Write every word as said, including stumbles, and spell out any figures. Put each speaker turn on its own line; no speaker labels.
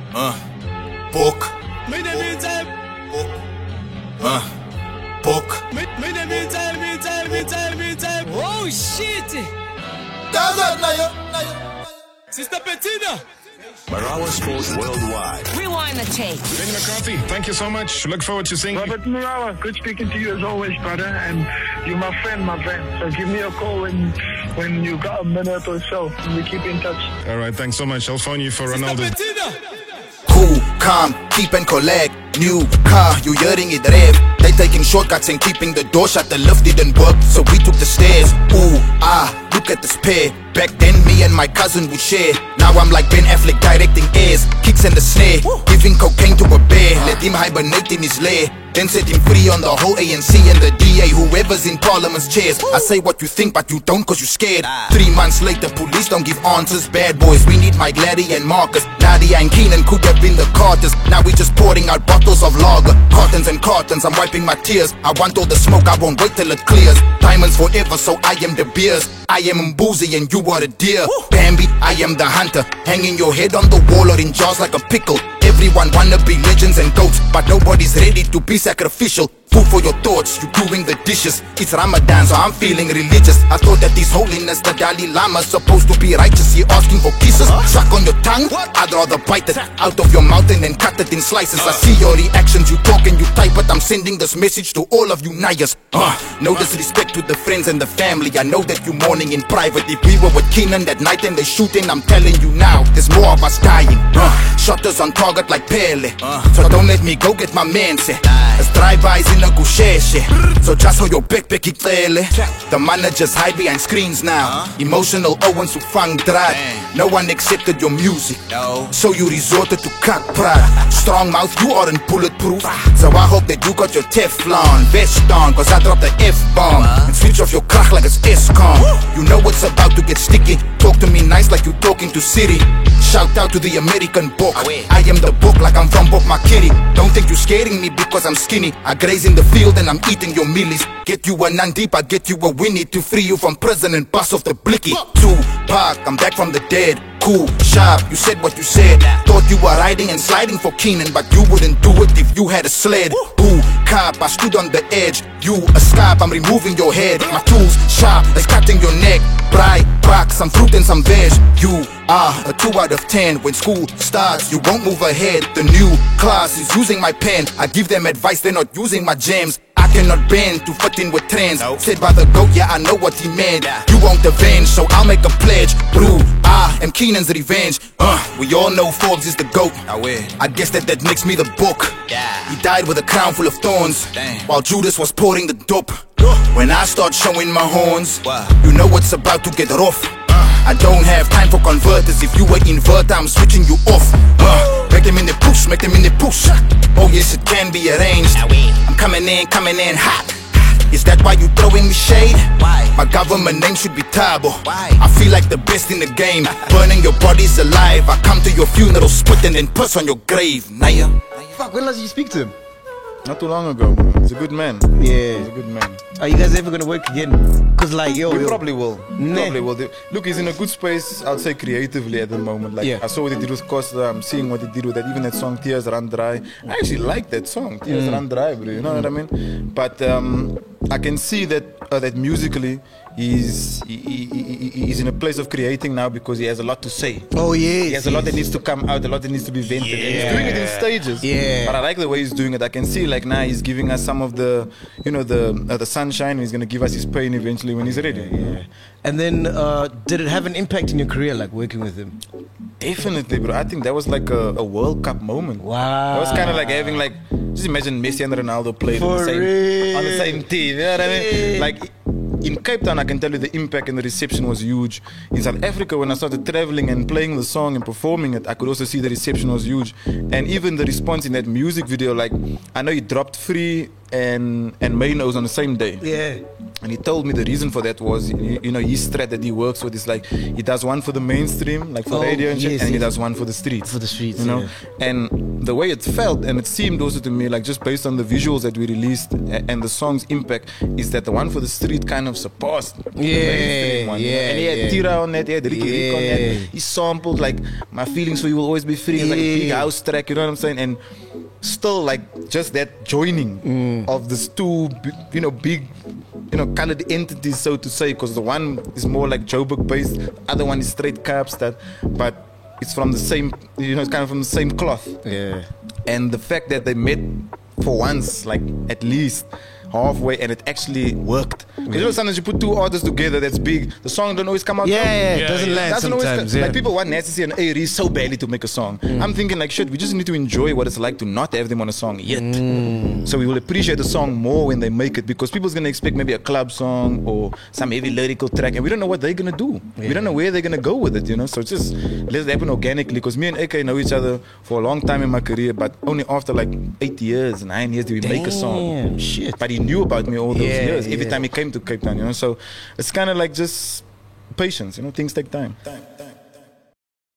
Uh, book. Book. Uh, book.
Oh shit! Sister Bettina!
Marawa Sports Worldwide.
Rewind the tape.
Benny McCarthy, thank you so much. Look forward to seeing you.
Robert Marawa, good speaking to you as always, brother. And you're my friend, my friend. So give me a call when when you got a minute or so. And we keep in touch.
All right, thanks so much. I'll phone you for
Sister
Ronaldo.
Bettina!
Cool, calm, keep and collect. New car, you hearing it rev. They taking shortcuts and keeping the door shut. The lift didn't work, so we took the stairs. Ooh, ah, look at this pair. Back then me and my cousin would share. Now I'm like Ben Affleck directing airs. Kicks and the snare, giving cocaine to a bear. Let him hibernate in his lair. Then set him free on the whole A N C and the D A. Whoever's in parliament's chairs. I say what you think but you don't cause you scared. Three months later police don't give answers. Bad boys, we need Mike Larry and Marcus. Nadia and Keenan could have been the Carters. Now we just pouring out bottles of lager. Cartons and cartons, I'm wiping my tears. I want all the smoke, I won't wait till it clears. Diamonds forever, so I am the beers. I am Mboozy and you are the deer. Bambi, I am the hunter. Hanging your head on the wall or in jars like a pickle. Everyone wanna be legends and goats, but nobody's ready to be sacrificial. Food for your thoughts, you doing the dishes. It's Ramadan, so I'm feeling religious. I thought that this holiness, the Dalai Lama's supposed to be righteous. He asking for kisses, suck on your tongue. I'd rather bite it out of your mouth and then cut it in slices. I see your reactions, you talk and you type it. I'm sending this message to all of you Nayas. Uh, no disrespect to the friends and the family. I know that you mourning in private. If we were with Keenan that night and they shooting, I'm telling you now, there's more of us dying. Uh, Shotters on target like Pele. So don't let me go get my man say. As drive-bys in a kusheshe. So just hold your backpack itlele. The managers hide behind screens now. Emotional Owens who fang drag. No one accepted your music, so you resorted to cut pride. Strong mouth, you aren't bulletproof. So I hope that you got your Teflon vest on, cause I dropped the F-bomb and switch off your crack like it's S-com. You know what's about to get sticky. Talk to me nice like you talking to Siri. Shout out to the American book. I am the book like I'm from Bob McKitty. Don't think you're scaring me because I'm skinny. I graze in the field and I'm eating your millies. Get you a Nandip, I get you a Winnie to free you from prison and bust off the blicky. Tupac, I'm back from the dead. Cool, sharp, you said what you said. Thought you were riding and sliding for Keenan, but you wouldn't do it if you had a sled. Boo, cop, I stood on the edge. You a scarp, I'm removing your head. My tools sharp, like cutting your neck. Bright rock, some fruit and some veg. You are a two out of ten. When school starts, you won't move ahead. The new class is using my pen. I give them advice, they're not using my gems. I cannot bend to fit in with trends. Said by the goat, yeah, I know what he meant. You won't avenge, so I'll make a pledge. Brew, I am Keenan's revenge. Uh, we all know Forbes is the goat. I guess that that makes me the book. He died with a crown full of thorns, while Judas was pouring the dope. When I start showing my horns, you know what's about to get rough. I don't have time for converters. If you were inverter, I'm switching you off. uh, Make them in the push, make them in the push. Oh yes, it can be arranged. I'm coming in, coming in hot. Is that why you throwing me shade? Why? My government name should be Tabo. Why? I feel like the best in the game. Burning your bodies alive. I come to your funeral, spit and then piss on your grave. Naya.
Fuck, when last did you speak to him?
Not too long ago, man. He's a good man.
Yeah.
He's a good man.
Are you guys ever gonna work again? Cause like, yo,
We
yo.
probably will.
Nah.
Probably will. Look, he's in a good space, I'll say creatively at the moment. Like,
Yeah.
I saw what he did with Costa, I'm seeing what he did with that, even that song, Tears Run Dry. I actually like that song, Tears
Mm.
Run Dry, bro, you know what I mean? But um, I can see that uh, that musically, he's, he, he, he, he's in a place of creating now because he has a lot to say.
Oh yeah.
He has a lot that needs to come out, a lot that needs to be vented. And he's doing it in stages.
Yeah.
But I like the way he's doing it. I can see like now he's giving us some of the, you know, the uh, the sunshine. He's gonna give us his pain eventually when he's ready.
Yeah. And then, uh, did it have an impact in your career, like working with him?
Definitely, bro. I think that was like a, a World Cup moment.
Wow.
That was kind of like having like, just imagine Messi and Ronaldo played on the,
For
same,
real.
on the same team. You know what I mean?
Yeah.
Like in Cape Town, I can tell you the impact and the reception was huge. In South Africa, when I started traveling and playing the song and performing it, I could also see the reception was huge. And even the response in that music video, like, I know he dropped Free and and Maynos on the same day.
Yeah.
And he told me the reason for that was, you you know, his strat that he works with is like, he does one for the mainstream, like for
Oh,
radio and shit,
yes,
and he
yes.
does one for the streets.
For the streets,
you know.
yeah.
And the way it felt, and it seemed also to me, like just based on the visuals that we released a- and the song's impact, is that the one for the street kind of surpassed the
Yeah,
mainstream one, you know?
yeah,
And he had
yeah.
Tira on that, he had Ricky Rick on
Yeah.
that. He sampled like My Feelings for You Will Always Be Free, it's like a big
Yeah.
house track, you know what I'm saying? And still like just that joining
Mm.
of these two, b- you know, big, you know, colored entities, so to say, because the one is more like Joburg based, the other one is straight Kaapstad, but it's from the same, you know, it's kind of from the same cloth.
Yeah.
And the fact that they met for once, like at least halfway, and it actually worked. Because you know, sometimes you put two artists together that's big, the song don't always come out.
Yeah,
well.
yeah, it
Yeah,
doesn't
yeah.
land
Doesn't always
sometimes.
co-
Yeah.
Like people want Nasty and Aries so badly to make a song.
Mm.
I'm thinking like shit, we just need to enjoy what it's like to not have them on a song yet.
Mm.
So we will appreciate the song more when they make it, because people's gonna expect maybe a club song or some heavy lyrical track, and we don't know what they're gonna do. We don't know where they're gonna go with it, you know. So it's just let it happen organically. Because me and A K know each other for a long time in my career, but only after like eight years, nine years did we make a song.
Damn, shit.
But he knew about me all those
Yeah,
years. Every
yeah.
time he came to Cape Town, you know. So it's kind of like just patience, you know. Things take time. Time.